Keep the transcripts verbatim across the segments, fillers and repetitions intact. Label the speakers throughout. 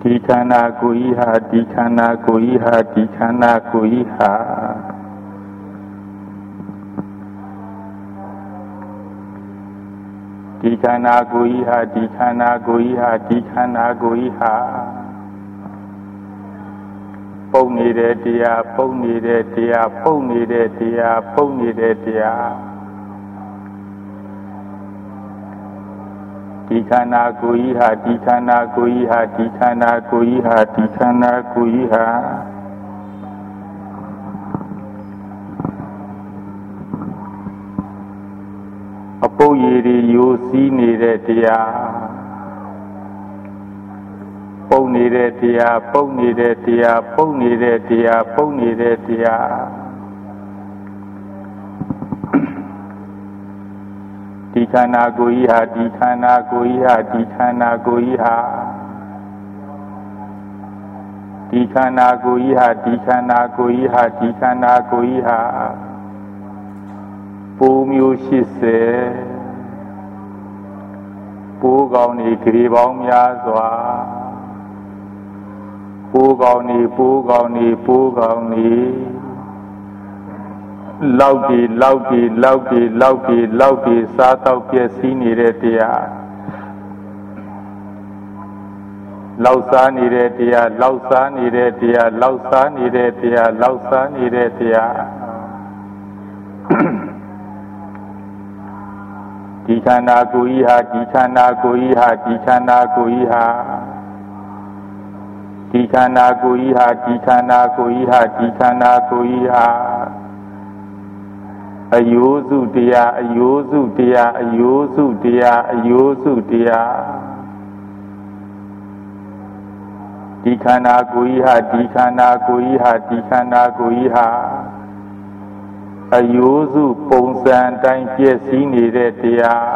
Speaker 1: ဒီခန္ဓာကိုယ်ကြီးဟာဒီခန္ဓာကိုယ်ကြီးဟာဒီခန္ဓာကိုယ်ကြီးဟာဒီခန္ဓာကိုယ်ကြီးဟာဒီခန္ဓာကိုယ်ကြီးဟာဒီခန္ဓာကိုယ်ကြီးဟာပုံနေတဲ့တရားပုံနေတဲ့တရားပုံနေတဲ့တရားပုံနေတဲ့တရားဒီခန္ဓာကိုယ်ကြီးဟာဒီခန္ဓာကိုယ်ကြီးဟာဒီခန္ဓာကိုယ်ကြီးဟာဒီခန္ဓာကိုယ်ကြီးဟာအပုပ်ရည်တွေယိုစီးနေတဲ့တရားပုံနေတဲ့တရားပုံနေတဲ့တရားပုံနေတဲ့တရားပုံနေတဲ့တရားဒီခန္ဓာကိုယ်ကြီးဟာဒီခန္ဓာကိုယ်ကြီးဟာဒီခန္ဓာကိုယ်ကြီးဟာဒီခန္ဓာကိုယ်ကြီးဟာဒီခန္ဓာကိုယ်ကြီးဟာဒီခန္ဓာကိုယ်ကြီးဟာပိုးမျိုးရှိစေပိုးကောင်းနေကြည်ပေါင်းများစွာပိုးကောင်းနေပိုးကောင်းနေပိုးကောင်းနေလောက်ဒီလောက်ဒီလောက်ဒီလောက်ဒီလောက်ဒီစားတော့ပြည့်စည်နေတဲ့တရားလောက်စားနေတဲ့တရားလောက်စားနေတဲ့တရားလောက်စားနေတဲ့တရားလောက်စားနေတဲ့တရားဒီခန္ဓာကိုယ်ကြီးဟာဒီခန္ဓာကိုယ်ကြီးဟာဒီခန္ဓာကိုယ်ကြီးဟာဒီခန္ဓာကိုယ်ကြီးဟာဒီခန္ဓာကိုယ်ကြီးဟာဒီခန္ဓာကိုယ်ကြီးဟာအယိုးစုတရားအယိုးစုတရားအယိုးစုတရားအယိုးစုတရားဒီခန္ဓာကိုယ်ကြီးဟာဒီခန္ဓာကိုယ်ကြီးဟာဒီခန္ဓာကိုယ်ကြီးဟာအယိုးစုပုံစံတိုင်းပြည့်စည်နေတဲ့တရား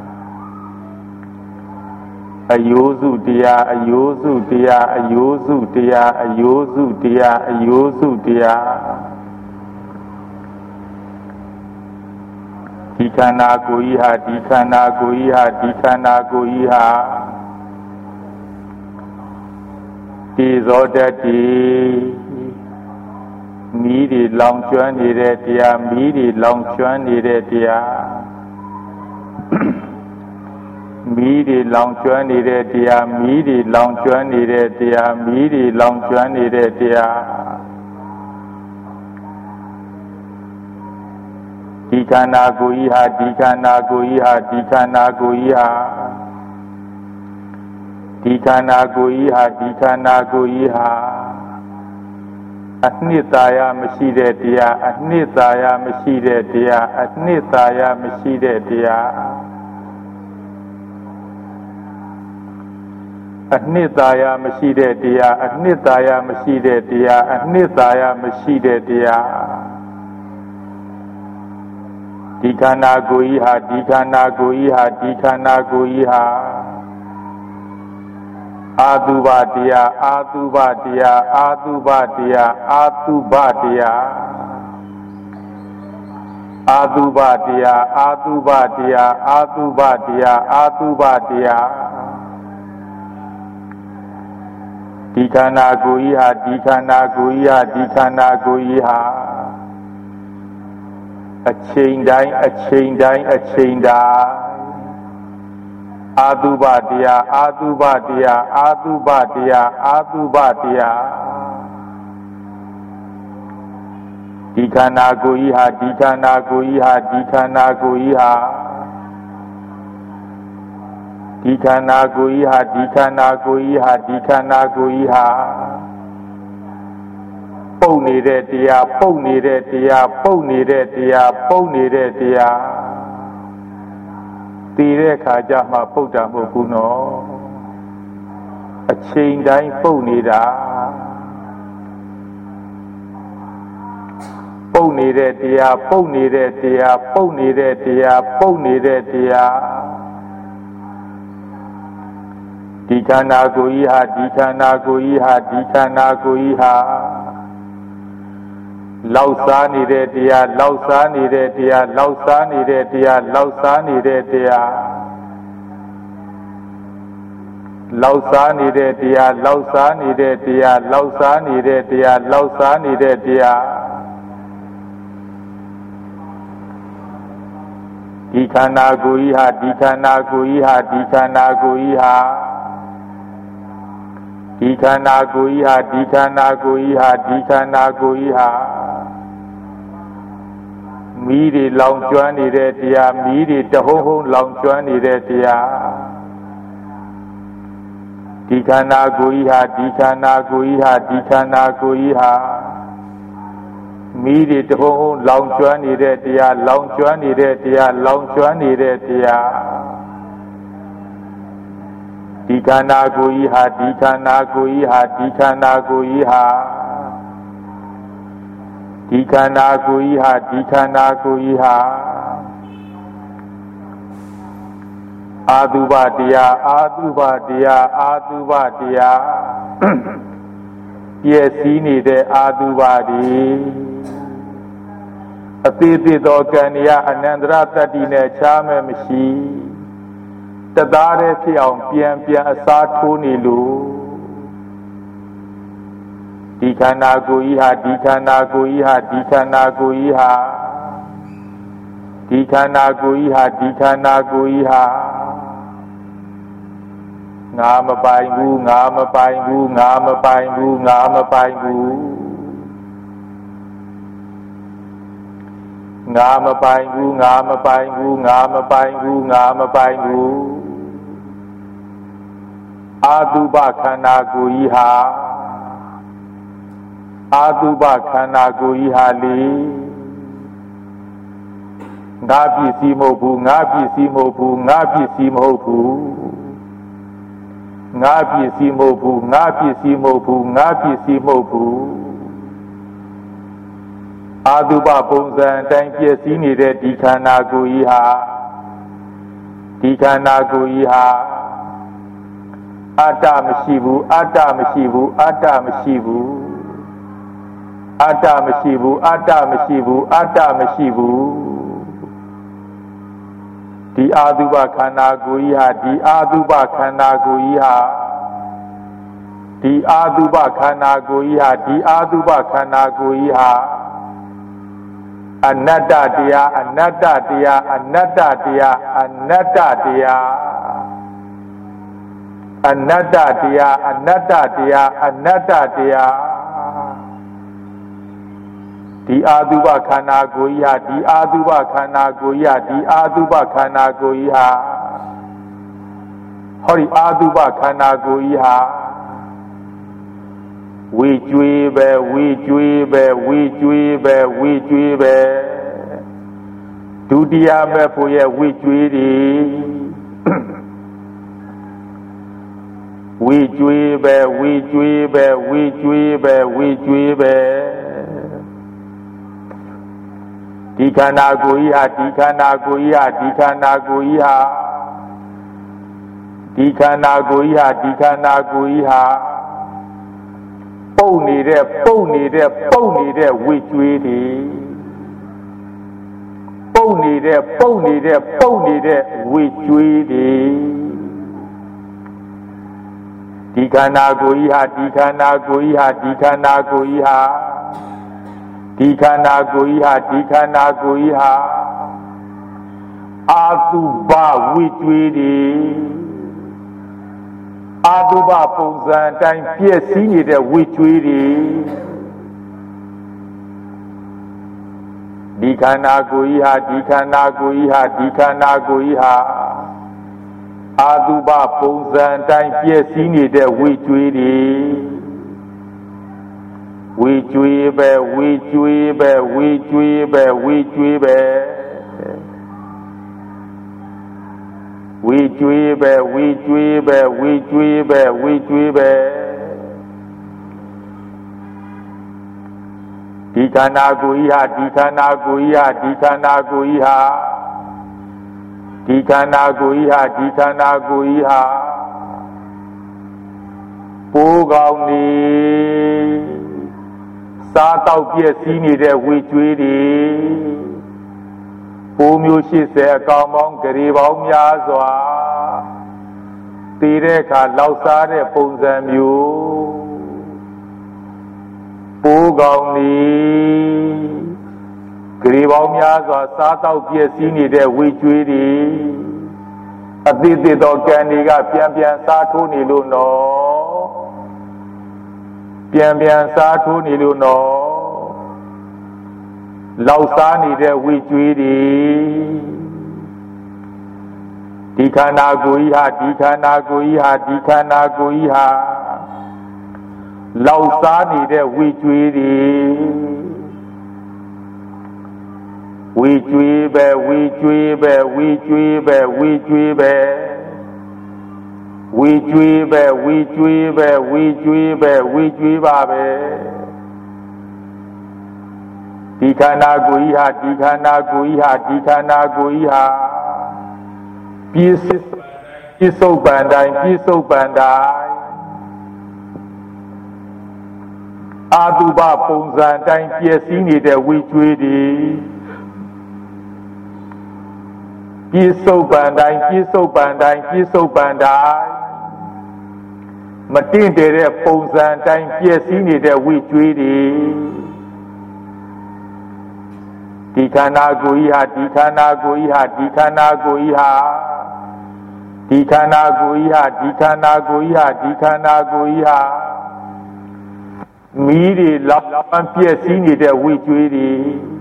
Speaker 1: အယိုးစုတရားအယိုးစုတရားအယိုးစုတရားအယိုးစုတရားအယိုးစုတရားဒီခန္ဓာကိုယ်ကြီးဟာဒီခန္ဓာကိုယ်ကြီးဟာဒီခန္ဓာကိုယ်ကြီးဟာဒီဇောတတိမီးတွေလောင်ကျွမ်းနေတဲ့တရားမီးတွေလောင်ကျွမ်းနေတဲ့တရားမီးတွေလောင်ကျွမ်းနေတဲ့တရားမီးတွေလောင်ကျွမ်းနေတဲ့တရားမီးတွေလောင်ကျွမ်းနေတဲ့တရားဒီခန္ဓာကိုယ်ကြီးဟာဒီခန္ဓာကိုယ်ကြီးဟာဒီခန္ဓာကိုယ်ကြီးဟာဒီခန္ဓာကိုယ်ကြီးဟာဒီခန္ဓာကိုယ်ကြီးဟာအနှစ်သာရမရှိတဲ့တရားအနှစ်သာရမရှိတဲ့တရားအနှစ်သာရမရှိတဲ့တရားအနှစ်သာရမရှိတဲ့တရားအနှစ်သာရမရှိတဲ့တရားအနှစ်သာရမရှိတဲ့တရားဒီခန္ဓာကိုယ်ကြီးဟာဒီခန္ဓာကိုယ်ကြီးဟာဒီခန္ဓာကိုယ်ကြီးဟာအာတုဘတရားအာတုဘတရားအာတုဘတရားအာတုဘတရားအာတုဘတရားအာတုဘတရားအာတုဘတရားအာတုဘတရားဒီခန္ဓာကိုယ်ကြီးဟာဒီခန္ဓာကိုယ်ကြီးဟာဒီခန္ဓာကိုယ်ကြီးဟာအချိန်တိုင်းအချိန်တိုင်းအချိန်တိုင်းအာတုဘတရားအာတုဘတရားအာတုဘတရားအာတုဘတရားဒီခန္ဓာကိုယ်ကြီးဟာဒီခန္ဓာကိုယ်ကြီးဟာဒီခန္ဓာကိုယ်ကြီးဟာဒီခန္ဓာကိုယ်ကြီးဟာဒီခန္ဓာကိုယ်ကြီးဟာဒီခန္ဓာကိုယ်ကြီးဟာပုံနေတဲ့တရားပုံနေတဲ့တရားပုံနေတဲ့တရားပုံနေတဲ့တရားတည်တဲ့ခါကျမှပုဒ်တာမဟုတ်ဘူးနော်အချိန်တိုင်းပုတ်နေတာပုတ်နေတဲ့တရားပုတ်နေတဲ့တရားပုတ်နေတဲ့တရားပုတ်နေတဲ့တရားဒီခန္ဓာကိုယ်ကြီးဟာဒီခန္ဓာကိုယ်ကြီးဟာဒီခန္ဓာကိုယ်ကြီးဟာလောက်စားနေတဲ့တရားလောက်စားနေတဲ့တရားလောက်စားနေတဲ့တရားလောက်စားနေတဲ့တရားလောက်စားနေတဲ့တရားလောက်စားနေတဲ့တရားလောက်စားနေတဲ့တရားလောက်စားနေတဲ့တရားဒီခန္ဓာကိုယ်ကြီးဟာဒီခန္ဓာကိုယ်ကြီးဟာဒီခန္ဓာကိုယ်ကြီးဟာဒီခန္ဓာကိုယ်ကြီးဟာဒီခန္ဓာကိုယ်ကြီးဟာဒီခန္ဓာကိုယ်ကြီးဟာမီးတွေလောင်ကျွမ်းနေတဲ့တရားမီးတွေတဟုံးဟုံးလောင်ကျွမ်းနေတဲ့တရားဒီခန္ဓာကိုယ်ကြီးဟာဒီခန္ဓာကိုယ်ကြီးဟာဒီခန္ဓာကိုယ်ကြီးဟာမီးတွေတဟုံးဟုံးလောင်ကျွမ်းနေတဲ့တရားလောင်ကျွမ်းနေတဲ့တရားလောင်ကျွမ်းနေတဲ့တရားဒီခန္ဓာကိုယ်ကြီးဟာဒီခန္ဓာကိုယ်ကြီးဟာဒီခန္ဓာကိုယ်ကြီးဟာဒီခန္ဓာကိုယ်ကြီးဟာဒီခန္ဓာကိုယ်ကြီးဟာအာတုဘတရားအာတုဘတရားအာတုဘတရားပြည့်စည်နေတဲ့အာတုဘတွေအသေးသေးသောကံရအနန္တရတတ္တိနဲ့ချားမဲ့မရှိတသားတည်းဖြစ်အောင်ပြန်ပြန်အစားထိုးနေလို့ဒီခန္ဓာကိုယ်ကြီးဟာဒီခန္ဓာကိုယ်ကြီးဟာဒီခန္ဓာကိုယ်ကြီးဟာဒီခန္ဓာကိုယ်ကြီးဟာဒီခန္ဓာကိုယ်ကြီးဟာငါမပိုင်ဘူးငါမပိုင်ဘူးငါမပိုင်ဘူးငါမပိုင်ဘူးငါမပိုင်ဘူးငါမပိုင်ဘူးငါမပိုင်ဘူးငါမပိုင်ဘူးအာတုဘခန္ဓာကိုယ်ကြီးဟာအာတုဘခန္ဓာကိုယ်ကြီးဟာလေငါပစ္စည်းမဟုတ်ဘူးငါပစ္စည်းမဟုတ်ဘူးငါပစ္စည်းမဟုတ်ဘူးငါပစ္စည်းမဟုတ်ဘူးငါပစ္စည်းမဟုတ်ဘူးငါပစ္စည်းမဟုတ်ဘူးအာတုဘပုံစံတိုင်းပြည့်စည်နေတဲ့ဒီခန္ဓာကိုယ်ကြီးဟာဒီခန္ဓာကိုယ်ကြီးဟာအတ္တမရှိဘူးအတ္တမရှိဘူးအတ္တမရှိဘူးအတ္တမရှိဘူးအတ္တမရှိဘူးအတ္တမရှိဘူးဒီအာတုဘခန္ဓာကိုယ်ကြီးဟာဒီအာတုဘခန္ဓာကိုယ်ကြီးဟာဒီအာတုဘခန္ဓာကိုယ်ကြီးဟာဒီအာတုဘခန္ဓာကိုယ်ကြီးဟာအနတ္တတရားအနတ္တတရားအနတ္တတရားအနတ္တတရားအနတ္တတရားအနတ္တတရားအနတ္တတရားဒီအာတုဘခန္ဓာကိုယ်ကြီးဟာဒီအာတုဘခန္ဓာကိုယ်ကြီးဟာဒီအာတုဘခန္ဓာကိုယ်ကြီးဟာဟောဒီအာတုဘခန္ဓာကိုယ်ကြီးဟာဝေကျွေးပဲဝေကျွေးပဲဝေကျွေးပဲဝေကျွေးပဲဒုတိယမဲ့ဖို့ရဲ့ဝေကျွေးတွေဝေကျွေးပဲဝေကျွေးပဲဝေကျွေးပဲဝေကျွေးပဲဒီခန္ဓာကိုယ်ကြီးဟာဒီခန္ဓာကိုယ်ကြီးဟာဒီခန္ဓာကိုယ်ကြီးဟာဒီခန္ဓာကိုယ်ကြီးဟာဒီခန္ဓာကိုယ်ကြီးဟာပုတ်နေတဲ့ပုတ်နေတဲ့ပုတ်နေတဲ့ဝေကျွေးတွေပုတ်နေတဲ့ပုတ်နေတဲ့ပုတ်နေတဲ့ဝေကျွေးတွေဒီခန္ဓာကိုယ်ကြီးဟာဒီခန္ဓာကိုယ်ကြီးဟာဒီခန္ဓာကိုယ်ကြီးဟာဒီခန္ဓာကိုယ်ကြီးဟာဒီခန္ဓာကိုယ်ကြီးဟာအာတုဘဝိကျွေးတွေအာတုဘပုံစံတိုင်းပြည့်စည်နေတဲ့ဝိကျွေးတွေဒီခန္ဓာကိုယ်ကြီးဟာဒီခန္ဓာကိုယ်ကြီးဟာဒီခန္ဓာကိုယ်ကြီးဟာအာတုဘပုံစံတိုင်းပြည့်စည်နေတဲ့ဝိကျွေးတွေဝေကျွေးပဲဝေကျွေးပဲဝေကျွေးပဲဝေကျွေးပဲဝေကျွေးပဲဝေကျွေးပဲဝေကျွေးပဲဝေကျွေးပဲဒီခန္ဓာကိုယ်ကြီးဟာဒီခန္ဓာကိုယ်ကြီးဟာဒီခန္ဓာကိုယ်ကြီးဟာဒီခန္ဓာကိုယ်ကြီးဟာဒီခန္ဓာကိုယ်ကြီးဟာပိုးကောင်းနေစားတော့ပြည့်စည်နေတဲ့ဝေကျွေးတွေပိုးမျိုးရှစ်ဆယ်အကောင်ပေါင်းဂရေပေါင်းများစွာသေတဲ့အခါလောက်စားတဲ့ပုံစံမျိုးပိုးကောင်နေဂရေပေါင်းများစွာစားတောက်ပြည့်စည်နေတဲ့ဝေကျွေးတွေအသေးသေးသောကံတွေကပြန်ပြန်စားထိုးနေလို့နော်ပြန်ပြန်စားထိုးနေလို့နော်လောက်စားနေတဲ့ဝေကျွေးတွေဒီခန္ဓာကိုယ်ကြီးဟာဒီခန္ဓာကိုယ်ကြီးဟာဒီခန္ဓာကိုယ်ကြီးဟာလောက်စားနေတဲ့ဝေကျွေးတွေဝေကျွေးပဲဝေကျွေးပဲဝေကျွေးပဲဝေကျွေးပဲဝေကျွေးပဲဝေကျွေးပဲဝေကျွေးပဲဝေကျွေးပါပဲဒီခန္ဓာကိုယ်ကြီးဟာဒီခန္ဓာကိုယ်ကြီးဟာဒီခန္ဓာကိုယ်ကြီးဟာပြည့်စုံပြည့်စုံပန်တိုင်းပြည့်စုံပန်တိုင်းအာတုဘပုံစံတိုင်းပြည့်စည်နေတဲ့ဝေကျွေးတွေပြည့်စုံပန်တိုင်းပြည့်စုံပန်တိုင်းပြည့်စုံပန်တိုင်းမတင့်တယ်တဲ့ပုံစံတိုင်းပြည့်စည်နေတဲ့ဝေကျွေးတွေဒီခန္ဓာကိုယ်ကြီးဟာဒီခန္ဓာကိုယ်ကြီးဟာဒီခန္ဓာကိုယ်ကြီးဟာဒီခန္ဓာကိုယ်ကြီးဟာဒီခန္ဓာကိုယ်ကြီးဟာဒီခန္ဓာကိုယ်ကြီးဟာမီးတွေလောင်ပြည့်စည်နေတဲ့ဝေကျွေးတွေ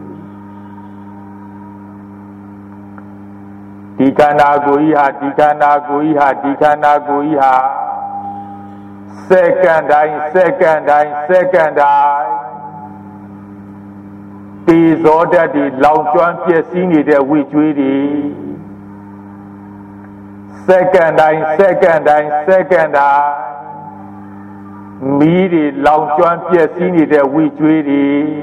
Speaker 1: ဒီခန္ဓာကိုယ်ကြီးဟာဒီခန္ဓာကိုယ်ကြီးဟာဒီခန္ဓာကိုယ်ကြီးဟာစက္ကန့်တိုင်းစက္ကန့်တိုင်းစက္ကန့်တိုင်းတေဇောဓာတ်တွေလောင်ကျွမ်းပြည့်စည်နေတဲ့ဝေကျွေးတွေစက္ကန့်တိုင်းစက္ကန့်တိုင်းစက္ကန့်တိုင်းမီးတွေလောင်ကျွမ်းပြည့်စည်နေတဲ့ဝေကျွေးတွေ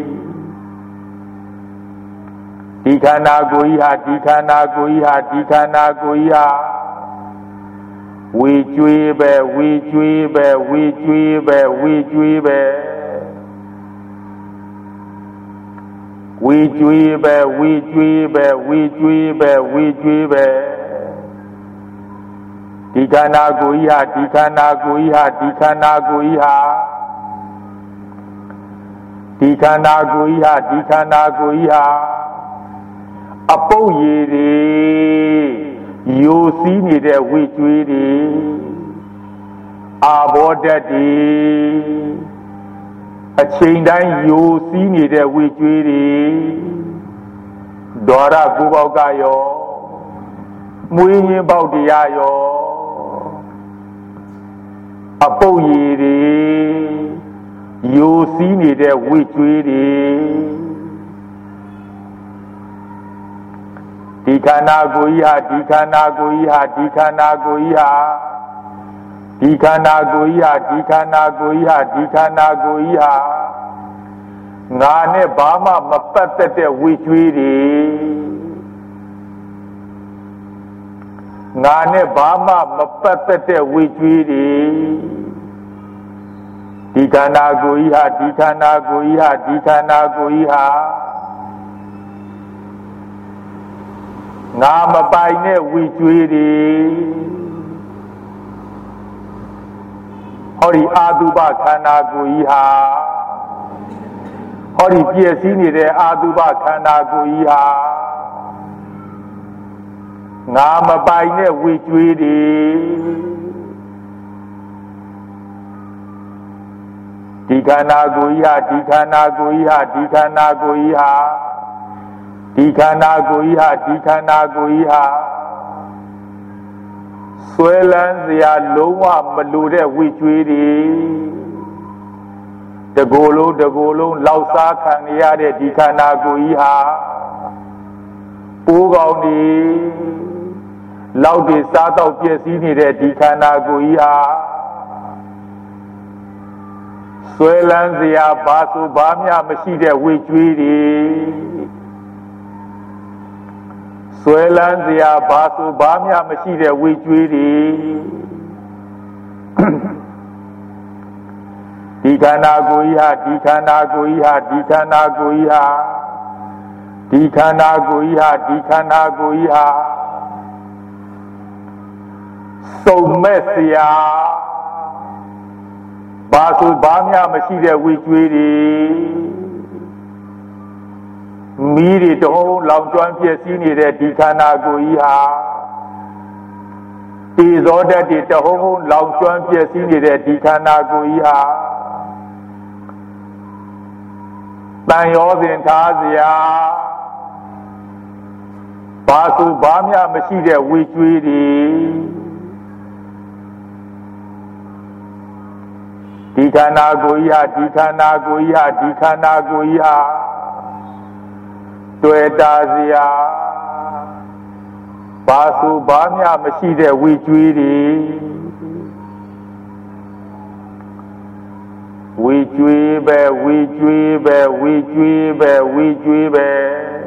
Speaker 1: ဒီခန္ဓာကိုယ်ကြီးဟာဒီခန္ဓာကိုယ်ကြီးဟာဒီခန္ဓာကိုယ်ကြီးဟာဝေကျွေးပဲဝေကျွေးပဲဝေကျွေးပဲဝေကျွေးပဲဝေကျွေးပဲဝေကျွေးပဲဝေကျွေးပဲဝေကျွေးပဲဒီခန္ဓာကိုယ်ကြီးဟာဒီခန္ဓာကိုယ်ကြီးဟာဒီခန္ဓာကိုယ်ကြီးဟာဒီခန္ဓာကိုယ်ကြီးဟာဒီခန္ဓာကိုယ်ကြီးဟာအပုပ်ရည်တွေယိုစီးနေတဲ့ဝေကျွေးတွေအာဘောဓာတ်တွေအချိန်တိုင်းယိုစီးနေတဲ့ဝေကျွေးတွေဒေါရကိုပေါက်ကရောမွေးရင်းပေါက်တရားရောအပုပ်ရည်တွေယိုစီးနေတဲ့ဝေကျွေးတွေဒီခန္ဓာကိုယ်ကြီးဟာဒီခန္ဓာကိုယ်ကြီးဟာဒီခန္ဓာကိုယ်ကြီးဟာဒီခန္ဓာကိုယ်ကြီးဟာဒီခန္ဓာကိုယ်ကြီးဟာဒီခန္ဓာကိုယ်ကြီးဟာငါနဲ့ဘာမှမပတ်သက်တဲ့ဝေကျွေးတွေငါနဲ့ဘာမှမပတ်သက်တဲ့ဝေကျွေးတွေဒီခန္ဓာကိုယ်ကြီးဟာဒီခန္ဓာကိုယ်ကြီးဟာဒီခန္ဓာကိုယ်ကြီးဟာငါမပိုင်တဲ့ဝေကျွေးတွေဟောဒီအာတုပခန္ဓာကိုယ်ကြီးဟာဟောဒီပြည့်စည်နေတဲ့အာတုပခန္ဓာကိုယ်ကြီးဟာငါမပိုင်တဲ့ဝေကျွေးတွေဒီခန္ဓာကိုယ်ကြီးဟာဒီခန္ဓာကိုယ်ကြီးဟာဒီခန္ဓာကိုယ်ကြီးဟာဒီခန္ဓာကိုယ်ကြီးဟာဒီခန္ဓာကိုယ်ကြီးဟာဆွဲလန်းစရာလုံးဝမလိုတဲ့ဝိကျွေးတွေတကိုယ်လုံးတကိုယ်လုံးလောက်စားခံရတဲ့ဒီခန္ဓာကိုယ်ကြီးဟာပိုးကောင်းနေလောက်တွေစားတော့ပြည့်စည်နေတဲ့ဒီခန္ဓာကိုယ်ကြီးဟာဆွဲလန်းစရာဘာဆိုဘာမှမရှိတဲ့ဝိကျွေးတွေဆွဲလန်းစရာဘာဆိုဘာမှမရှိတဲ့ဝေကျွေးတွေဒီခန္ဓာကိုယ်ကြီးဟာဒီခန္ဓာကိုယ်ကြီးဟာဒီခန္ဓာကိုယ်ကြီးဟာဒီခန္ဓာကိုယ်ကြီးဟာဒီခန္ဓာကိုယ်ကြီးဟာစစုံမဲ့စရာဘာဆိုဘာမှမရှိတဲ့ဝေကျွေးတွေမီးတွေတုံးလောင်ကျွမ်းပြည့်စည်နေတဲ့ဒီခန္ဓာကိုယ်ကြီးဟာဒီဇောဓာတ်တွေတုံးလောင်ကျွမ်းပြည့်စည်နေတဲ့ဒီခန္ဓာကိုယ်ကြီးဟာတန်ရောစဉ်ထားစရာဘာဆိုဘာမှမရှိတဲ့ဝေကျွေးတွေဒီခန္ဓာကိုယ်ကြီးဟာဒီခန္ဓာကိုယ်ကြီးဟာဒီခန္ဓာကိုယ်ကြီးဟာတွေ့တာစရာဘာဆိုဘာမှမရှိတဲ့ဝေကျွေးတွေဝေကျွေးပဲဝေကျွေးပဲဝေကျွေးပဲဝေကျွေးပဲ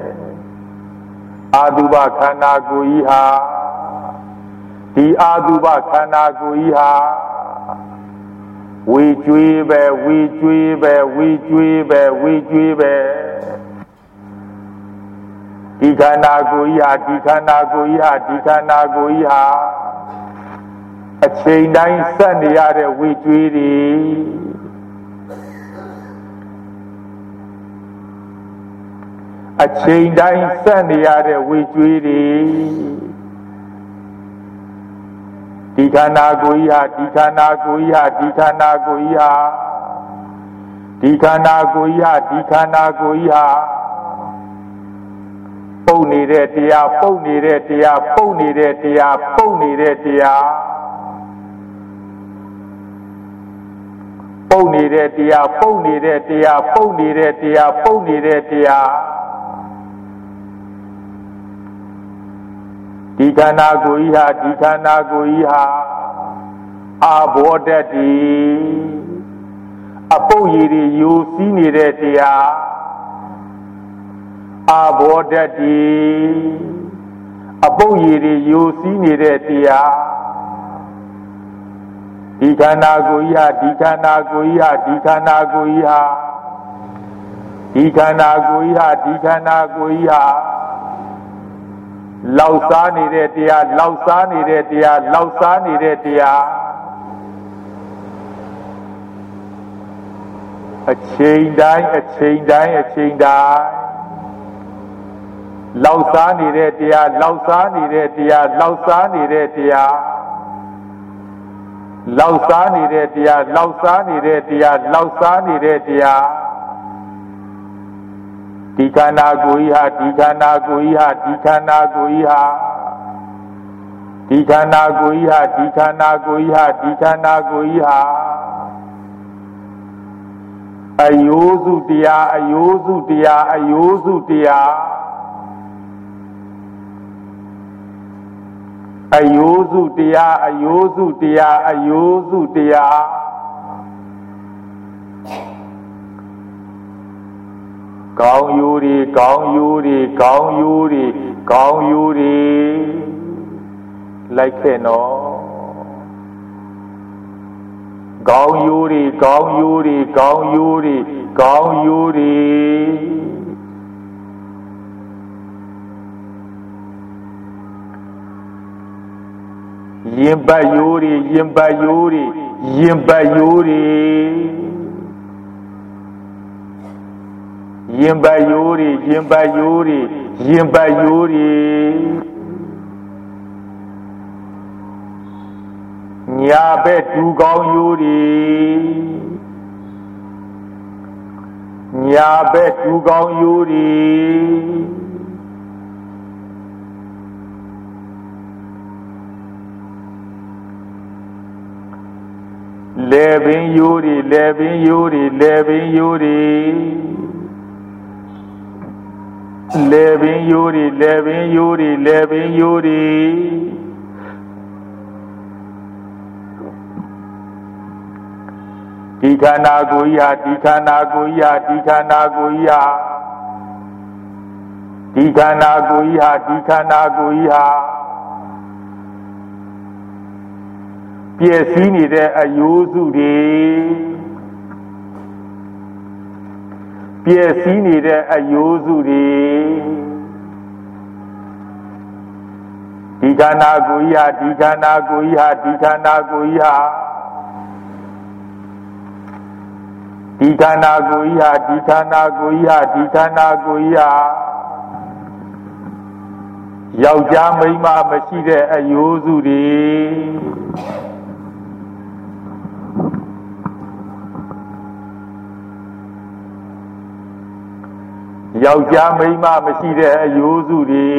Speaker 1: အာတုဘခန္ဓာကိုယ်ကြီးဟာဒီအာတုဘခန္ဓာကိုယ်ကြီးဟာဝေကျွေးပဲဝေကျွေးပဲဝေကျွေးပဲဝေကျွေးပဲဒီခန္ဓာကိုယ်ကြီးဟာဒီခန္ဓာကိုယ်ကြီးဟာဒီခန္ဓာကိုယ်ကြီးဟာအချိန်တိုင်းဆက်နေရတဲ့ဝေကျွေးတွေအချိန်တိုင်းဆက်နေရတဲ့ဝေကျွေးတွေဒီခန္ဓာကိုယ်ကြီးဟာဒီခန္ဓာကိုယ်ကြီးဟာဒီခန္ဓာကိုယ်ကြီးဟာဒီခန္ဓာကိုယ်ကြီးဟာဒီခန္ဓာကိုယ်ကြီးဟာပုံနေတဲ့တရားပုံနေတဲ့တရားပုံနေတဲ့တရားပုံနေတဲ့တရားပုံနေတဲ့တရားပုံနေတဲ့တရားပုံနေတဲ့တရားပုံနေတဲ့တရားဒီခန္ဓာကိုယ်ကြီးဟာဒီခန္ဓာကိုယ်ကြီးဟာအာဘောဓာတ်ဒီအပုပ်ရည်တွေယူစည်းနေတဲ့တရားအာဘောဓာတ်ဒီအပုပ်ရည်တွေယူစည်းနေတဲ့တရားဒီခန္ဓာကိုယ်ကြီးဟာဒီခန္ဓာကိုယ်ကြီးဟာဒီခန္ဓာကိုယ်ကြီးဟာဒီခန္ဓာကိုယ်ကြီးဟာဒီခန္ဓာကိုယ်ကြီးဟာလောက်စားနေတဲ့တရားလောက်စားနေတဲ့တရားလောက်စားနေတဲ့တရားအချိန်တိုင်းအချိန်တိုင်းအချိန်တိုင်းလောက်စားနေတဲ့တရားလောက်စားနေတဲ့တရားလောက်စားနေတဲ့တရားလောက်စားနေတဲ့တရားလောက်စားနေတဲ့တရားလောက်စားနေတဲ့တရားဒီခန္ဓာကိုယ်ကြီးဟာဒီခန္ဓာကိုယ်ကြီးဟာဒီခန္ဓာကိုယ်ကြီးဟာဒီခန္ဓာကိုယ်ကြီးဟာဒီခန္ဓာကိုယ်ကြီးဟာဒီခန္ဓာကိုယ်ကြီးဟာအယိုးစုတရားအယိုးစုတရားအယိုးစုတရားအယိုးစုတရားအယိုးစုတရားအယိုးစုတရားကောင်းယူရီကောင်းယူရီကောင်းယူရီကောင်းယူရီလိုက်ခဲ့နော်ကောင်းယူရီကောင်းယူရီကောင်းယူရီကောင်းယူရီရင်ပတ်ယူရီရင်ပတ်ယူရီရင်ပတ်ယူရီရင်ပတ်ယူရီရင်ပတ်ယူရီရင်ပတ်ယူရီညာဘက်ဒူကောင်းယူရီညာဘက်ဒူကောင်းယူရီလေပင်ယူရီလေပင်ယူရီလေပင်ယူရီလေပင်ယူရီလေပင်ယူရီလေပင်ယူရီဒီခန္ဓာကိုယ်ကြီးဟာဒီခန္ဓာကိုယ်ကြီးဟာဒီခန္ဓာကိုယ်ကြီးဟာဒီခန္ဓာကိုယ်ကြီးဟာဒီခန္ဓာကိုယ်ကြီးဟာပြည့်စည်နေတဲ့အယိုးစုတွေပြည့်စည်နေတဲ့အယိုးစုတွေဒီခန္ဓာကိုယ်ကြီးဟာဒီခန္ဓာကိုယ်ကြီးဟာဒီခန္ဓာကိုယ်ကြီးဟာဒီခန္ဓာကိုယ်ကြီးဟာဒီခန္ဓာကိုယ်ကြီးဟာဒီခန္ဓာကိုယ်ကြီးဟာယောက်ျားမိန်းမမရှိတဲ့အယိုးစုတွေယောက်ျားမိန်းမမရှိတဲ့အယိုးစုတွေ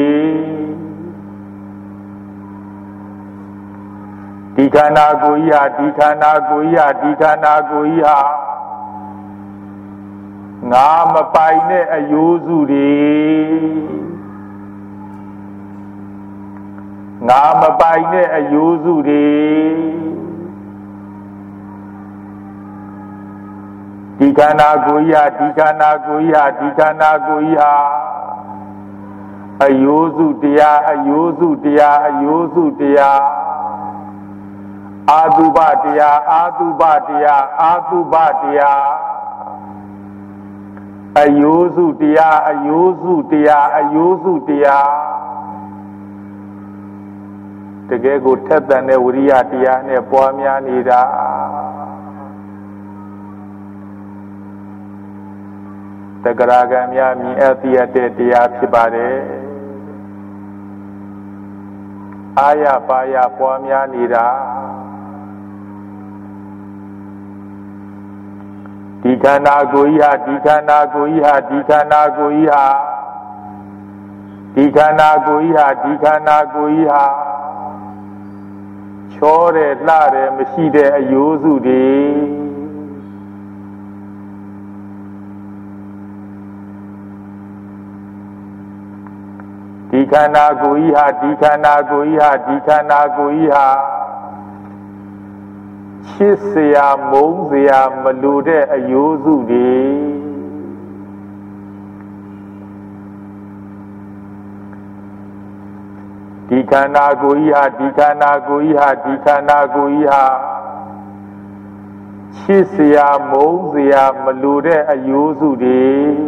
Speaker 1: ဒီခန္ဓာကိုယ်ကြီးဟာဒီခန္ဓာကိုယ်ကြီးဟာဒီခန္ဓာကိုယ်ကြီးဟာငါမပိုင်တဲ့အယိုးစုတွေငါမပိုင်တဲ့အယိုးစုတွေဒီခန္ဓာကိုယ်ကြီးဟာဒီခန္ဓာကိုယ်ကြီးဟာဒီခန္ဓာကိုယ်ကြီးဟာအယိုးစုတရားအယိုးစုတရားအယိုးစုတရားအာတုပတရားအာတုပတရားအာတုပတရားအယိုးစုတရားအယိုးစုတရားအယိုးစုတရားတကယ်ကိုထက်သန်တဲ့ဝိရိယတရားနဲ့ပွားများနေတာတဂရကံများမြင်အပ်သိရတဲ့တရားဖြစ်ပါတယ်အာရပါရပွားများနေတာဒီခန္ဓာကိုယ်ကြီးဟာဒီခန္ဓာကိုယ်ကြီးဟာဒီခန္ဓာကိုယ်ကြီးဟာဒီခန္ဓာကိုယ်ကြီးဟာဒီခန္ဓာကိုယ်ကြီးဟာချောတယ်လှတယ်မရှိတဲ့အယိုးစုတွေဒီခန္ဓာကိုယ်ကြီးဟာဒီခန္ဓာကိုယ်ကြီးဟာဒီခန္ဓာကိုယ်ကြီးဟာချစ်စရာမုန်းစရာမလိုတဲ့အယိုးစုတွေဒီခန္ဓာကိုယ်ကြီးဟာဒီခန္ဓာကိုယ်ကြီးဟာဒီခန္ဓာကိုယ်ကြီးဟာချစ်စရာမုန်းစရာမလိုတဲ့အယိုးစုတွေ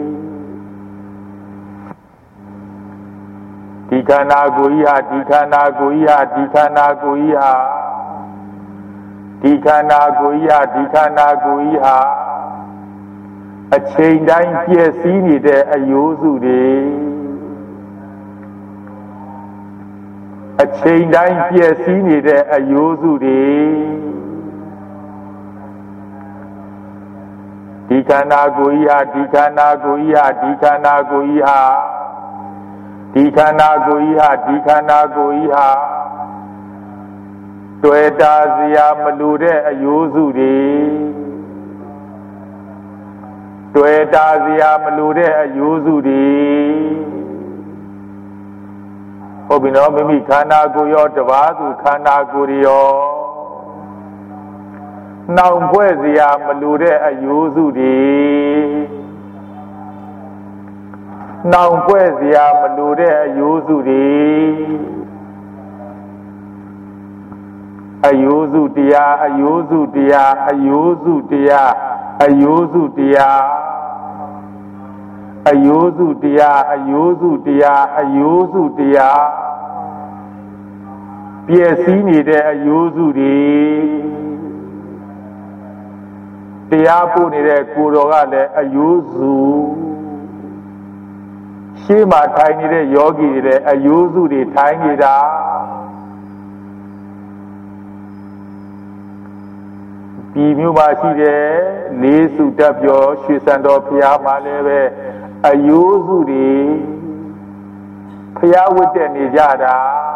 Speaker 1: ဒီခန္ဓာကိုယ်ကြီးဟာဒီခန္ဓာကိုယ်ကြီးဟာဒီခန္ဓာကိုယ်ကြီးဟာဒီခန္ဓာကိုယ်ကြီးဟာဒီခန္ဓာကိုယ်ကြီးဟာအချိန်တိုင်းပြည့်စည်နေတဲ့အယိုးစုတွေအချိန်တိုင်းပြည့်စည်နေတဲ့အယိုးစုတွေဒီခန္ဓာကိုယ်ကြီးဟာဒီခန္ဓာကိုယ်ကြီးဟာဒီခန္ဓာကိုယ်ကြီးဟာဒီခန္ဓာကိုယ်ကြီးဟာဒီခန္ဓာကိုယ်ကြီးဟာတွေ့တာစရာမလိုတဲ့အယိုးစုတွေတွေ့တာစရာမလိုတဲ့အယိုးစုတွေဟုတ်ပြီနော်မိမိခန္ဓာကိုယ်ရောတပါးသူခန္ဓာကိုယ်ရောနှောင်ဖွဲ့စရာမလိုတဲ့အယိုးစုတွေနှောင်ဖွဲ့စရာမလိုတဲ့အယိုးစုတွေအယိုးစုတရားအယိုးစုတရားအယိုးစုတရားအယိုးစုတရားအယိုးစုတရားအယိုးစုတရားအယိုးစုတရားပြည့်စည်နေတဲ့အယိုးစုတွေတရားပို့နေတဲ့ကိုယ်တော်ကလည်းအယိုးစုရှေ့မှာထိုင်နေတဲ့ယောဂီတွေလည်းအယိုးစုတွေထိုင်နေတာပြည်မျိုးမှာရှိတဲ့လေးစုတပ်ပြောရွှေစံတော်ဘုရားမှာလည်းပဲအယိုးစုတွေဘုရားဝတ်တက်နေကြတာ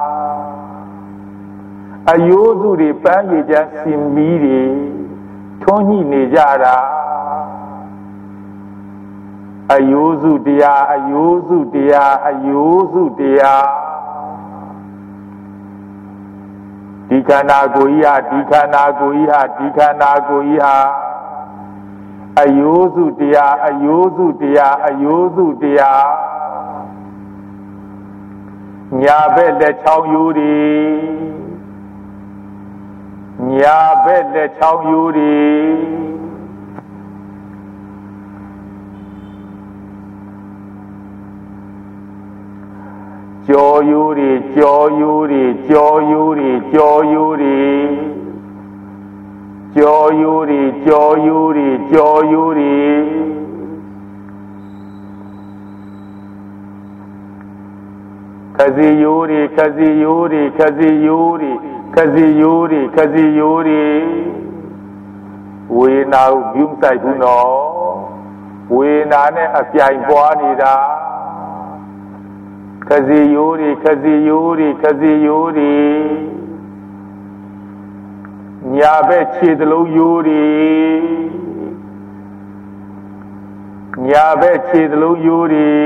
Speaker 1: အယိုးစုတွေပန်းရည်ချမ်းစင်မီးတွေထွန်းညှိနေကြတာအယိုးစုတရားအယိုးစုတရားအယိုးစုတရားဒီခန္ဓာကိုယ်ကြီးဟာဒီခန္ဓာကိုယ်ကြီးဟာဒီခန္ဓာကိုယ်ကြီးဟာအယိုးစုတရားအယိုးစုတရားအယိုးစုတရားညာဘက်လက်ချောင်းယိုးတွေညာဘက်လက်ချောင်းယိုးတွေကြောယိုးတွေကြောယိုးတွေကြောယိုးတွေကြောယိုးတွေကြောယိုးတွေကြောယိုးတွေကြောယိုးတွေခစီယိုးတွေခစီယိုးတွေခစီယိုးတွေခစီယိုးတွေခစီယိုးတွေဝေနာကိုပြုမဆိုင်ဘူးနော်ဝေနာနဲ့အပြိုင်ပွားနေတာခစီယိုးတွေခစီယိုးတွေခစီယိုးတွေညာဘက်ခြေသလုံးယိုးတွေညာဘက်ခြေသလုံးယိုးတွေ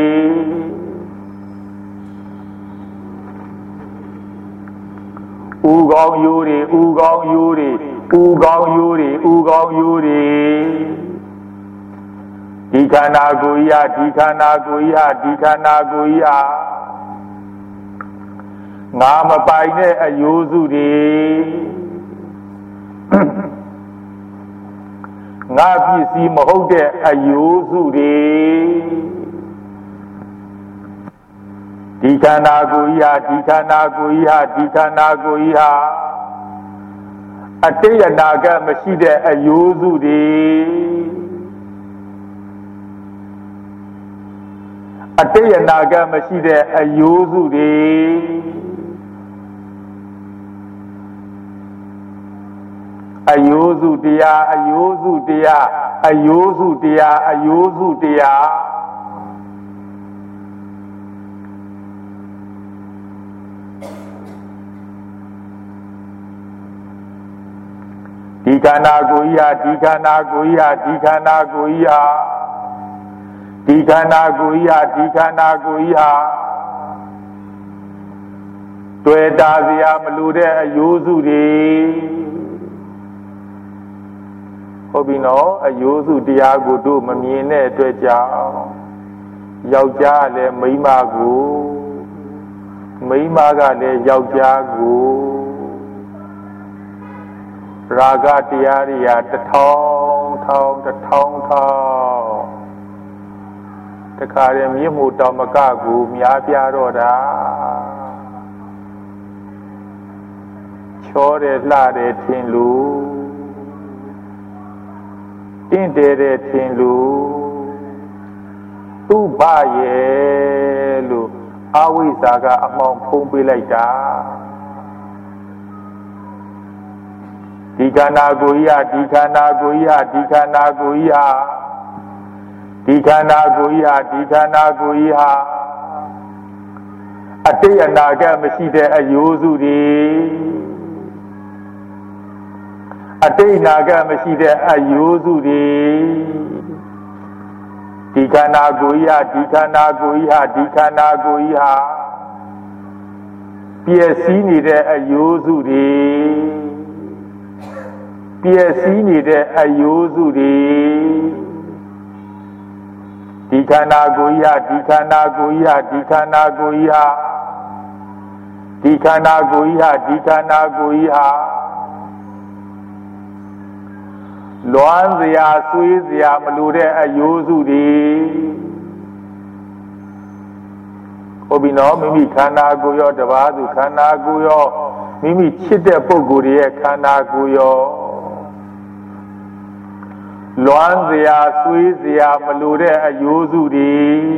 Speaker 1: ဥကောင်းယိုးတွေဥကောင်းယိုးတွေဥကောင်းယိုးတွေဥကောင်းယိုးတွေဒီခန္ဓာကိုယ်ကြီးဟာဒီခန္ဓာကိုယ်ကြီးဟာဒီခန္ဓာကိုယ်ကြီးဟာငါမပိုင်တဲ့အယိုးစုတွေငါပစ္စည်းမဟုတ်တဲ့အယိုးစုတွေဒီခန္ဓာကိုယ်ကြီးဟာဒီခန္ဓာကိုယ်ကြီးဟာဒီခန္ဓာကိုယ်ကြီးဟာအတိတ်အနာဂတ်မရှိတဲ့အယိုးစုတွေအတိတ်အနာဂတ်မရှိတဲ့အယိုးစုတွေအယိုးစုတရားအယိုးစုတရားအယိုးစုတရားအယိုးစုတရားဒီခန္ဓာကိုယ်ကြီးဟာဒီခန္ဓာကိုယ်ကြီးဟာဒီခန္ဓာကိုယ်ကြီးဟာဒီခန္ဓာကိုယ်ကြီးဟာဒီခန္ဓာကိုယ်ကြီးဟာတွေ့တာစရာမလိုတဲ့အယိုးစုတွေဟုတ်ပြီနော်အယိုးစုတရားကိုတို့မမြင်တဲ့အတွက်ကြောင့်ယောက်ျားလည်းမိန်းမကိုမိန်းမကလည်းယောက်ျားကိုရာဂတရားတွေဟာတထောင်ထောင်တထောင်ထောင်တခါရင်မြင့်မှုတော်မကကိုများပြားတော့တာချောတယ်လှတယ်ထင်လို့တင့်တယ်တဲ့ထင်လို့သူ့ဘရဲ့လို့အဝိဇ္ဇာကအမှောင်ဖုံးပေးလိုက်တာဒီခန္ဓာကိုယ်ကြီးဟာဒီခန္ဓာကိုယ်ကြီးဟာဒီခန္ဓာကိုယ်ကြီးဟာဒီခန္ဓာကိုယ်ကြီးဟာဒီခန္ဓာကိုယ်ကြီးဟာအတိတ်အနာဂတ်မရှိတဲ့အယိုးစုတွေအတိတ်အနာဂတ်မရှိတဲ့အယိုးစုတွေဒီခန္ဓာကိုယ်ကြီးဟာဒီခန္ဓာကိုယ်ကြီးဟာဒီခန္ဓာကိုယ်ကြီးဟာပျက်စီးနေတဲ့အယိုးစုတွေပျက်စီးနေတဲ့အယိုးစုတွေဒီခန္ဓာကိုယ်ကြီးဟာဒီခန္ဓာကိုယ်ကြီးဟာဒီခန္ဓာကိုယ်ကြီးဟာဒီခန္ဓာကိုယ်ကြီးဟာဒီခန္ဓာကိုယ်ကြီးဟာလွမ်းစရာဆွေးစရာမလိုတဲ့အယိုးစုတွေဟုတ်ပြီနော်မိမိခန္ဓာကိုယ်ရောတပါးသူခန္ဓာကိုယ်ရောမိမိချစ်တဲ့ပုဂ္ဂိုလ်ရဲ့ခန္ဓာကိုယ်ရောလွမ်းစရာဆွေးစရာမလိုတဲ့အယိုးစုတွေ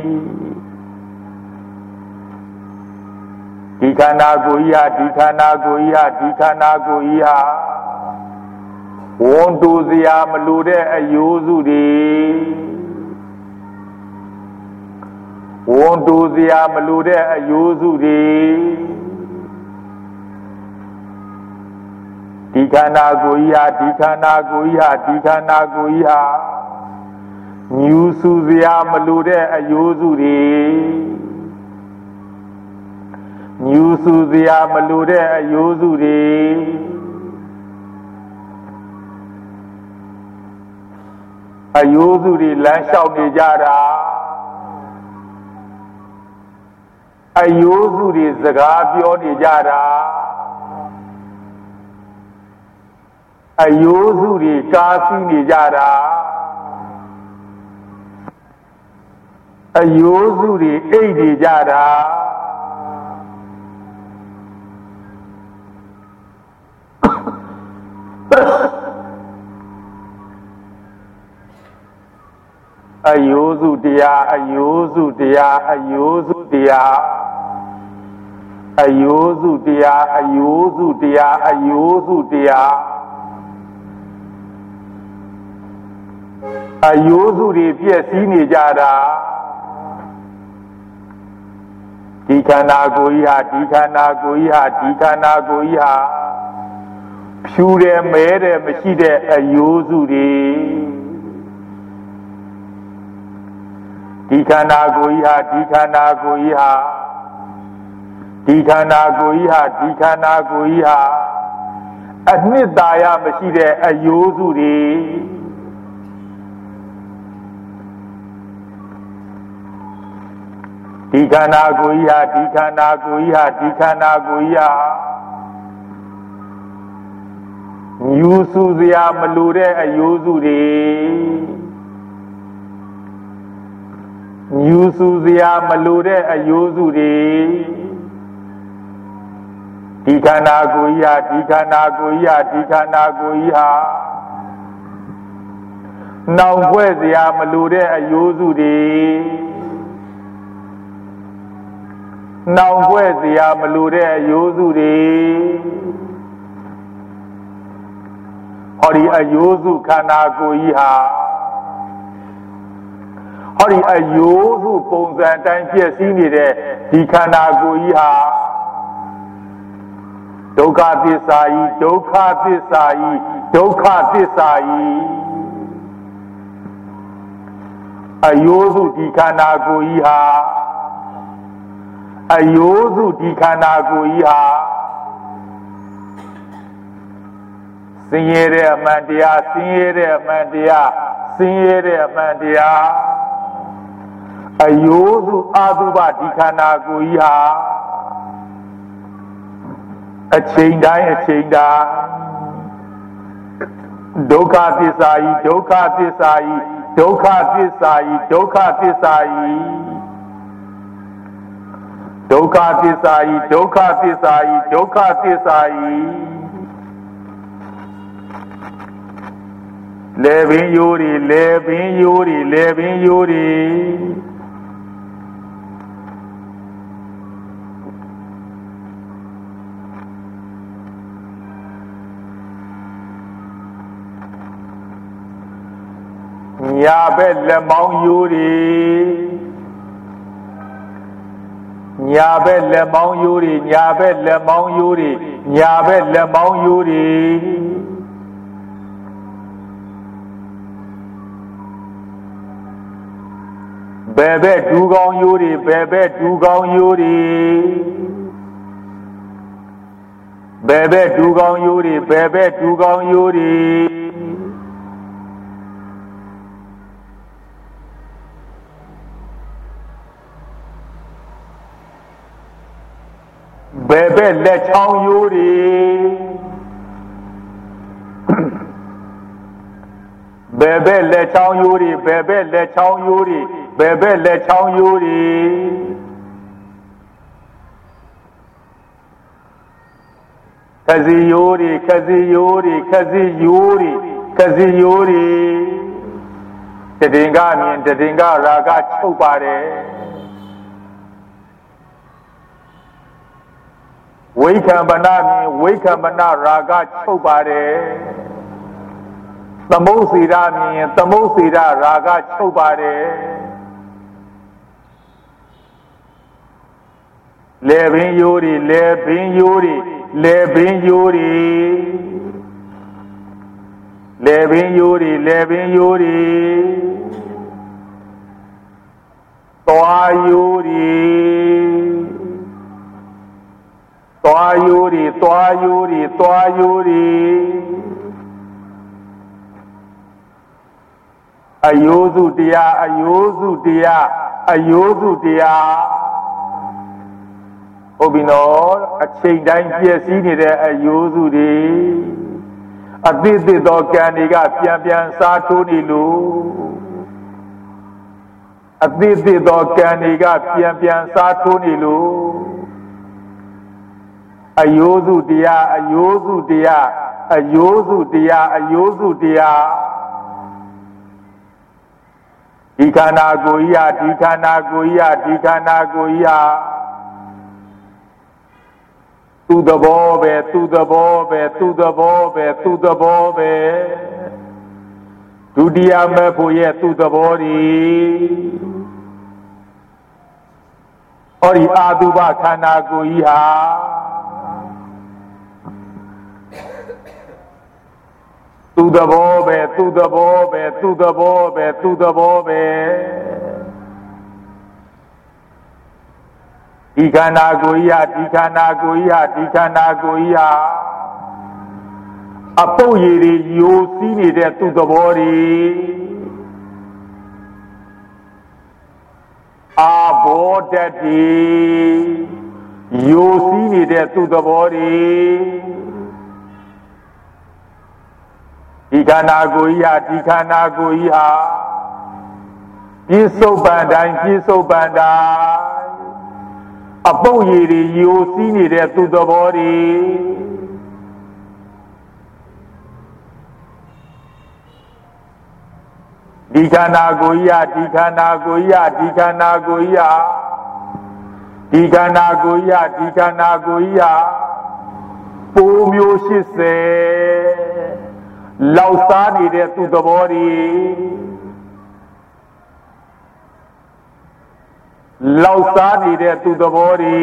Speaker 1: ဒီခန္ဓာကိုယ်ကြီးဟာဒီခန္ဓာကိုယ်ကြီးဟာဒီခန္ဓာကိုယ်ကြီးဟာဝန်တူစရာမလိုတဲ့အယိုးစုတွေဝန်တူစရာမလိုတဲ့အယိုးစုတွေဒီခန္ဓာကိုယ်ကြီးဟာဒီခန္ဓာကိုယ်ကြီးဟာဒီခန္ဓာကိုယ်ကြီးဟာညူစုစရာမလိုတဲ့အယိုးစုတွေညူစုစရာမလိုတဲ့အယိုးစုတွေအယိုးစုတွေလမ်းလျှောက်နေကြတာအယိုးစုတွေစကားပြောနေကြတာအယိုးစုတွေကားစီးနေကြတာအယိုးစုတွေအိတ်နေကြတာအယိုးစုတရားအယိုးစုတရားအယိုးစုတရားအယိုးစုတရားအယိုးစုတရားအယိုးစုတရားအယိုးစုတွေပြည့်စည်နေကြတာဒီခန္ဓာကိုယ်ကြီးဟာဒီခန္ဓာကိုယ်ကြီးဟာဒီခန္ဓာကိုယ်ကြီးဟာဖြူတယ်မဲတယ်မရှိတဲ့အယိုးစုတွေဒီခန္ဓာကိုယ်ကြီးဟာဒီခန္ဓာကိုယ်ကြီးဟာဒီခန္ဓာကိုယ်ကြီးဟာဒီခန္ဓာကိုယ်ကြီးဟာအနှစ်သာရမရှိတဲ့အယိုးစုတွေဒီခန္ဓာကိုယ်ကြီးဟာဒီခန္ဓာကိုယ်ကြီးဟာဒီခန္ဓာကိုယ်ကြီးဟာယူစုစရာမလိုတဲ့အယိုးစုတွေယူစုစရာမလိုတဲ့အယိုးစုတွေဒီခန္ဓာကိုယ်ကြီးဟာဒီခန္ဓာကိုယ်ကြီးဟာဒီခန္ဓာကိုယ်ကြီးဟာနောင်ဖွဲ့စရာမလိုတဲ့အယိုးစုတွေနောင်ဖွဲ့စရာမလိုတဲ့အယိုးစုတွေဟောဒီအယိုးစုခန္ဓာကိုယ်ကြီးဟာဟောဒီအယိုးစုပုံစံတိုင်းပြည့်စည်နေတဲ့ဒီခန္ဓာကိုယ်ကြီးဟာဒုက္ခသစ္စာကြီးဒုက္ခသစ္စာကြီးဒုက္ခသစ္စာကြီးအယိုးစုဒီခန္ဓာကိုယ်ကြီးဟာအယိုးစုဒီခန္ဓာကိုယ်ကြီးဟာဆင်းရဲတဲ့အမှန်တရားဆင်းရဲတဲ့အမှန်တရားဆင်းရဲတဲ့အမှန်တရားအယိုးစုအာသုဘဒီခန္ဓာကိုယ်ကြီးဟာအချိန်တိုင်းအချိန်တိုင်းဒုက္ခသစ္စာကြီးဒုက္ခသစ္စာကြီးဒုက္ခသစ္စာကြီးဒုက္ခသစ္စာကြီးဒုက္ခသစ္စာကြီးဒုက္ခသစ္စာကြီးဒုက္ခသစ္စာကြီးလေပင်ယိုးတွေလေပင်ယိုးတွေလေပင်ယိုးတွေညာဘက်လက်မောင်းယိုးတွေညာဘက်လက်မောင်းယိုးတွေညာဘက်လက်မောင်းယိုးတွေညာဘက်လက်မောင်းယိုးတွေဘယ်ဘက်ဒူးကောင်းယိုးတွေဘယ်ဘက်ဒူးကောင်းယိုးတွေဘယ်ဘက်ဒူးကောင်းယိုးတွေဘယ်ဘက်ဒူးကောင်းယိုးတွေဘယ်ဘက်လက်ချောင်းယိုးတွေဘယ်ဘက်လက်ချောင်းယိုးတွေဘယ်ဘက်လက်ချောင်းယိုးတွေဘယ်ဘက်လက်ချောင်းယိုးတွေခစီယိုးတွေခစီယိုးတွေခစီယိုးတွေခစီယိုးတွေတည်ငါမြင်တည်ငါရာဂချုပ်ပါတယ်ဝိခံပနာမြင်ဝိခံပနာရာဂချုပ်ပါတယ်သမုတ်စီရမြင်သမုတ်စီရရာဂချုပ်ပါတယ်လေပင်ယိုးတွေလေပင်ယိုးတွေလေပင်ယိုးတွေလေပင်ယိုးတွေလေပင်ယိုးတွေသွားယိုးတွေသွားယိုးတွေသွားယိုးတွေသွားယိုးတွေအယိုးစုတရားအယိုးစုတရားအယိုးစုတရားဟုတ်ပြီနော်အချိန်တိုင်းပြည့်စည်နေတဲ့အယိုးစုတွေအသစ်သစ်သောကံတွေကပြန်ပြန်စားထိုးနေလို့အသစ်သစ်သောကံတွေကပြန်ပြန်စားထိုးနေလို့အယိုးစုတရားအယိုးစုတရားအယိုးစုတရားအယိုးစုတရားဒီခန္ဓာကိုယ်ကြီးဟာဒီခန္ဓာကိုယ်ကြီးဟာဒီခန္ဓာကိုယ်ကြီးဟာသူ့သဘောပဲသူ့သဘောပဲသူ့သဘောပဲသူ့သဘောပဲဒုတိယမဲ့ဖို့ရဲ့သူ့သဘောဒီဟောဒီအာတုဘခန္ဓာကိုယ်ကြီးဟာသူ့သဘောပဲသူ့သဘောပဲသူ့သဘောပဲသူ့သဘောပဲဒီခန္ဓာကိုယ်ကြီးဟာဒီခန္ဓာကိုယ်ကြီးဟာဒီခန္ဓာကိုယ်ကြီးဟာအပုပ်ရည်တွေယိုစီးနေတဲ့သူ့သဘောတွေအာဘောဓာတ်တွေယိုစီးနေတဲ့သူ့သဘောတွေဒီခန္ဓာကိုယ်ကြီးဟာဒီခန္ဓာကိုယ်ကြီးဟာပြစ္ဆုတ်ပန်တိုင်းပြစ္ဆုတ်ပန်တိုင်းအပုပ်ရည်တွေယိုစီးနေတဲ့သူ့သဘောတွေဒီခန္ဓာကိုယ်ကြီးဟာဒီခန္ဓာကိုယ်ကြီးဟာဒီခန္ဓာကိုယ်ကြီးဟာဒီခန္ဓာကိုယ်ကြီးဟာဒီခန္ဓာကိုယ်ကြီးဟာပိုးမျိုးရှစ်ဆယ်လောက်စားနေတဲ့သူ့သဘောတွေလောက်စားနေတဲ့သူ့သဘောတွေ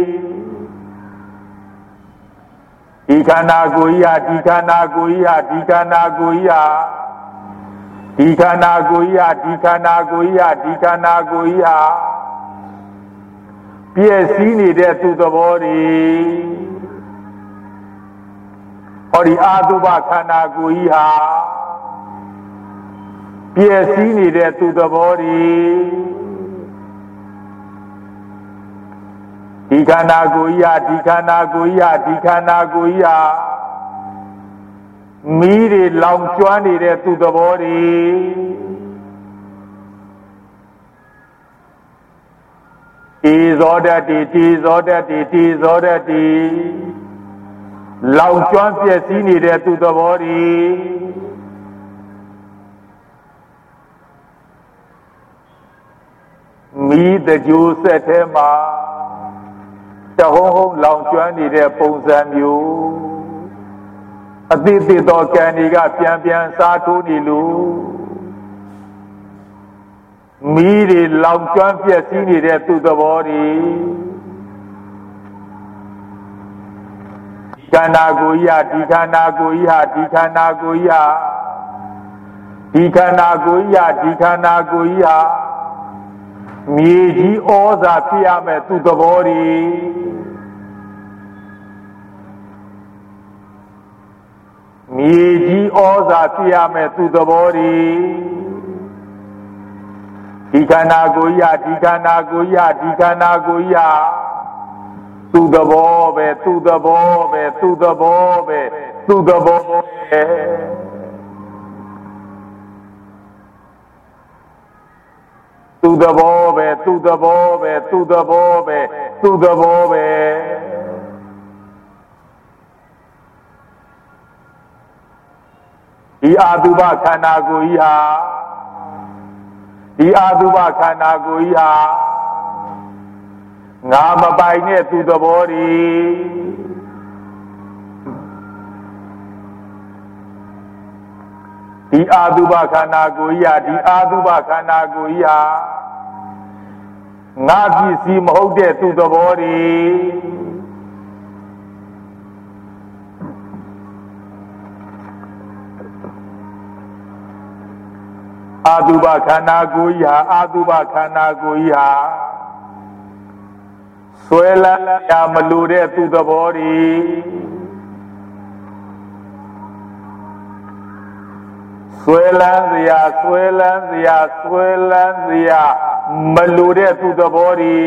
Speaker 1: ဒီခန္ဓာကိုယ်ကြီးဟာဒီခန္ဓာကိုယ်ကြီးဟာဒီခန္ဓာကိုယ်ကြီးဟာဒီခန္ဓာကိုယ်ကြီးဟာဒီခန္ဓာကိုယ်ကြီးဟာဒီခန္ဓာကိုယ်ကြီးဟာပြည့်စည်နေတဲ့သူ့သဘောတွေဟောဒီအာတုဘခန္ဓာကိုယ်ကြီးဟာပြည့်စည်နေတဲ့သူ့သဘောတွေဒီခန္ဓာကိုယ်ကြီးဟာဒီခန္ဓာကိုယ်ကြီးဟာဒီခန္ဓာကိုယ်ကြီးဟာမီးတွေလောင်ကျွမ်းနေတဲ့သူ့သဘောတွေတေဇောဓာတ်တွေတေဇောဓာတ်တွေတေဇောဓာတ်တွေလောင်ကျွမ်းပြည့်စည်နေတဲ့သူ့သဘောတွေမီးတကြိုးဆက်ထဲမှာတဟုံးဟုံးလောင်ကျွမ်းနေတဲ့ပုံစံမျိုးအတိအသသောကံတွေကပြန်ပြန်စားထိုးနေလို့မီးတွေလောင်ကျွမ်းပြည့်စည်နေတဲ့သူ့သဘောတွေခန္ဓာကိုယ်ကြီးဟာဒီခန္ဓာကိုယ်ကြီးဟာဒီခန္ဓာကိုယ်ကြီးဟာဒီခန္ဓာကိုယ်ကြီးဟာဒီခန္ဓာကိုယ်ကြီးဟာမြေကြီးဩဇာဖြစ်ရမယ်သူ့သဘောတွေမြေကြီးဩဇာဖြစ်ရမယ်သူ့သဘောတွေဒီခန္ဓာကိုယ်ကြီးဟာဒီခန္ဓာကိုယ်ကြီးဟာဒီခန္ဓာကိုယ်ကြီးဟာသူ့သဘောပဲသူ့သဘောပဲသူ့သဘောပဲသူ့သဘောပဲသူ့သဘောပဲသူ့သဘောပဲသူ့သဘောပဲသူ့သဘောပဲဒီအာတုဘခန္ဓာကိုယ်ကြီးဟာဒီအာတုဘခန္ဓာကိုယ်ကြီးဟာငါမပိုင်တဲ့သူ့သဘောတွေဒီအာတုဘခန္ဓာကိုယ်ကြီးဟာဒီအာတုဘခန္ဓာကိုယ်ကြီးဟာငါပစ္စည်းမဟုတ်တဲ့သူ့သဘောတွေအာတုဘခန္ဓာကိုယ်ကြီးဟာအာတုဘခန္ဓာကိုယ်ကြီးဟာဆွဲလန်းရမလို့တဲ့သူ့သဘောတွေဆွဲလန်းစရာဆွဲလန်းစရာဆွဲလန်းစရာမလို့တဲ့သူ့သဘောတွေ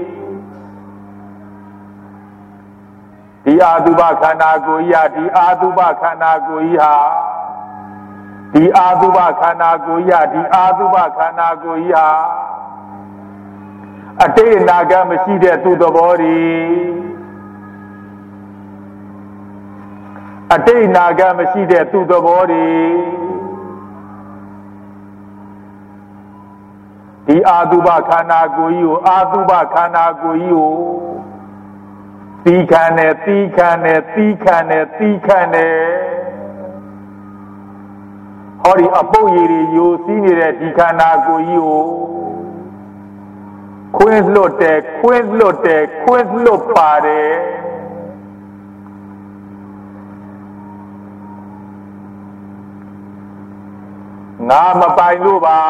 Speaker 1: ဒီအာတုဘခန္ဓာကိုယ်ကြီးဟာဒီအာတုဘခန္ဓာကိုယ်ကြီးဟာဒီအာတုဘခန္ဓာကိုယ်ကြီးဟာဒီအာတုဘခန္ဓာကိုယ်ကြီးဟာအတိတ်အနာဂတ်မရှိတဲ့သူ့သဘောတွေအတိတ်နာဂမရှိတဲ့သူ့သဘောတွေဒီအာတုဘခန္ဓာကိုယ်ကြီးကိုအာတုဘခန္ဓာကိုယ်ကြီးကိုသီးခံတယ်သီးခံတယ်သီးခံတယ်သီးခံတယ်ဟောဒီအပုပ်ရည်တွေယိုစီးနေတဲ့ဒီခန္ဓာကိုယ်ကြီးကိုခွင်းလွတ်တယ်ခွင်းလွတ်တယ်ခွင်းလွတ်ပါတယ်ငါမပိုင်လို့ပါ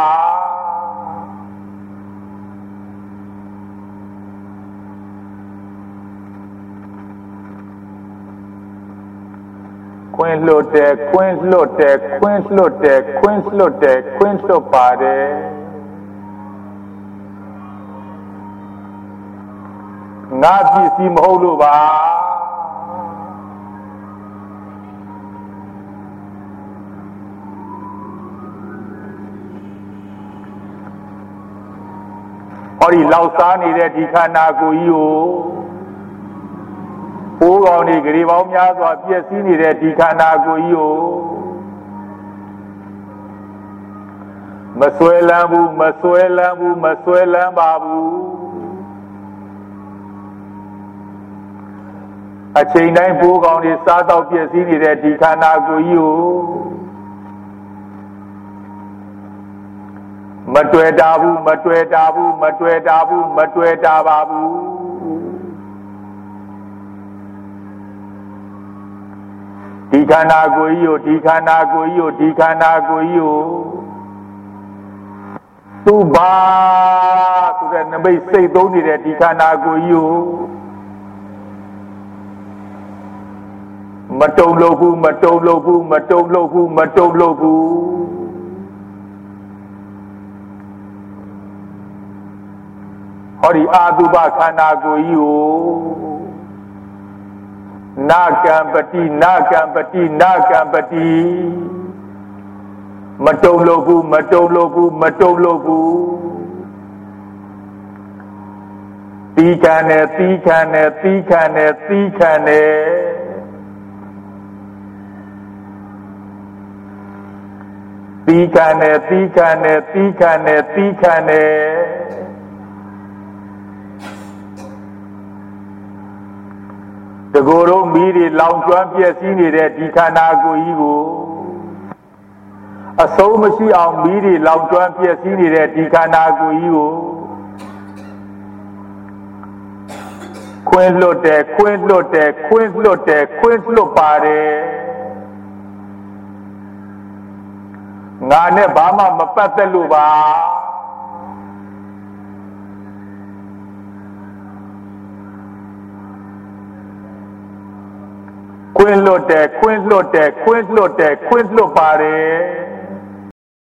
Speaker 1: ခွင်းလွတ်တယ်ခွင်းလွတ်တယ်ခွင်းလွတ်တယ်ခွင်းလွတ်တယ်ခွင်းလွတ်ပါတယ်ငါပစ္စည်းမဟုတ်လို့ပါဟောဒီလောက်စားနေတဲ့ဒီခန္ဓာကိုယ်ကြီးကိုဘိုးကောင်တွေဂရီပေါင်းများစွာပြည့်စည်နေတဲ့ဒီခန္ဓာကိုယ်ကြီးကိုမဆွဲလန်းဘူးမဆွဲလန်းဘူးမဆွဲလန်းပါဘူးအချိန်တိုင်းဘိုးကောင်တွေစားတော့ပြည့်စည်နေတဲ့ဒီခန္ဓာကိုယ်ကြီးကိုမတွေ့တာဘူးမတွေ့တာဘူးမတွေ့တာဘူးမတွေ့တာပါဘူးဒီခန္ဓာကိုယ်ကြီးကိုဒီခန္ဓာကိုယ်ကြီးကိုဒီခန္ဓာကိုယ်ကြီးကိုသူဘာဆိုတဲ့နမိတ်စိတ်သုံးနေတဲ့ဒီခန္ဓာကိုယ်ကြီးကိုမတုံလို့ဘူးမတုံလို့ဘူးမတုံလို့ဘူးမတုံလို့ဘူးဟောဒီအာတုဘခန္ဓာကိုယ်ကြီးကိုနာကံပတိနာကံပတိနာကံပတိမတုံလို့ဘူးမတုံလို့ဘူးမတုံလို့ဘူးသီးခံတယ်သီးခံတယ်သီးခံတယ်သီးခံတယ်သီးခံတယ်သီးခံတယ်သီးခံတယ်သီးခံတယ်တကိုယ်လုံးမိတွေလောင်ကျွမ်းပြည့်စည်နေတဲ့ဒီခန္ဓာကိုယ်ကြီးကိုအဆုံးမရှိအောင်မိတွေလောင်ကျွမ်းပြည့်စည်နေတဲ့ဒီခန္ဓာကိုယ်ကြီးကိုခွင်းလွတ်တယ်ခွင်းလွတ်တယ်ခွင်းလွတ်တယ်ခွင်းလွတ်ပါတယ်ငါနဲ့ဘာမှမပတ်သက်လို့ပါခွင်းလွတ်တယ်ခွင်းလွတ်တယ်ခွင်းလွတ်တယ်ခွင်းလွတ်ပါတယ်